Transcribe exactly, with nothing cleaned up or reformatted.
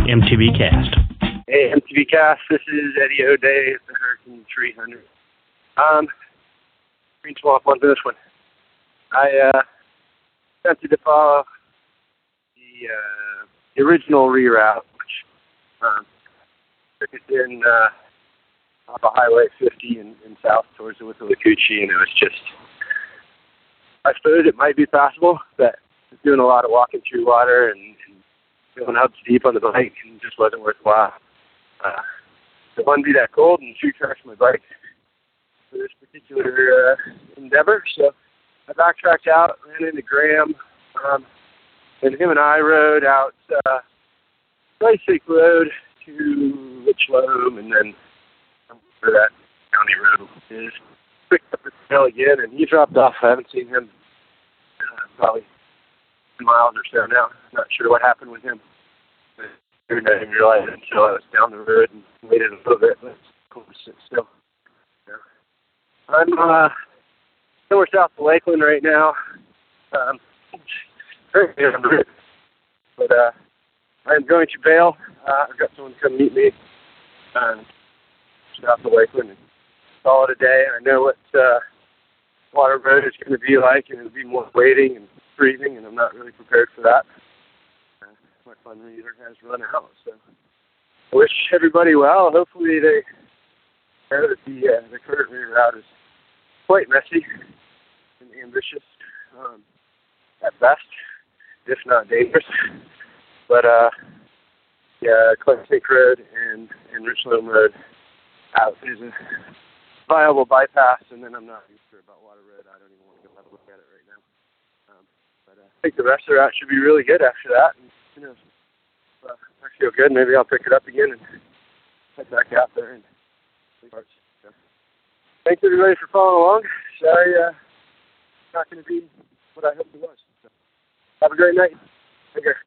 M T V Cast. Hey, M T V Cast, this is Eddie O'Day at the Hurricane three hundred. Um, green swamp on this one. I, uh, attempted to follow the, uh, the original reroute, which, um, took us in, uh, off of Highway fifty and, and south towards the Withlacoochee, and it was just, I suppose it might be possible, but I was doing a lot of walking through water and, and going out deep on the bike and just wasn't worthwhile. Uh, it wouldn't be that cold and tree charged my bike for this particular uh, endeavor, so I backtracked out, ran into Graham, um, and him and I rode out uh, Basic Road to Richland, and then where that county road is. Picked up the trail again, and he dropped off. I haven't seen him uh, probably ten miles or so now. Not sure what happened with him. But I didn't realize it until I was down the road and waited a little bit, but it's cool to sit still. Yeah. I'm uh, somewhere south of Lakeland right now. Um, currently on the road. But uh, I'm going to bail. Uh, I've got someone to come meet me um, south of Lakeland and call it a day. I know what uh, Water Road is going to be like, and it'll be more waiting and freezing, and I'm not really prepared for that. Uh, my fun reader has run out, so I wish everybody well. Hopefully they know that the, uh, the current reroute is quite messy and ambitious um, at best, if not dangerous. But uh, yeah, Classic Road and, and Richland Road out is a viable bypass, and then I'm not even sure about Water Road. I don't even want to go have a look at it right now. Um, but uh, I think the rest of the route should be really good after that. And, you know, uh, I feel good. Maybe I'll pick it up again and head back out there and parts. So, thanks everybody for following along. Sorry, uh, it's not going to be what I hoped it was. So, have a great night. Take care.